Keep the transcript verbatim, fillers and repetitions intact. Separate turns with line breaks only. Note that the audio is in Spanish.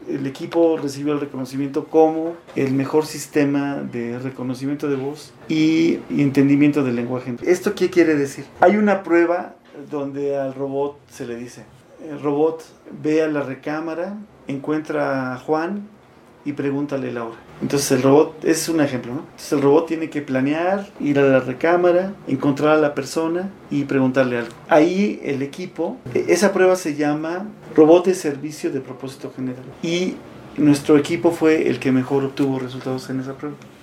el equipo recibió el reconocimiento como el mejor sistema de reconocimiento de voz y, y entendimiento del lenguaje. ¿Esto qué quiere decir? Hay una prueba donde al robot se le dice, el robot ve a la recámara, encuentra a Juan y pregúntale la hora. Entonces el robot, es un ejemplo, ¿no? Entonces el robot tiene que planear, ir a la recámara, encontrar a la persona y preguntarle algo. Ahí el equipo, esa prueba se llama robot de servicio de propósito general. Y nuestro equipo fue el que mejor obtuvo resultados en esa prueba.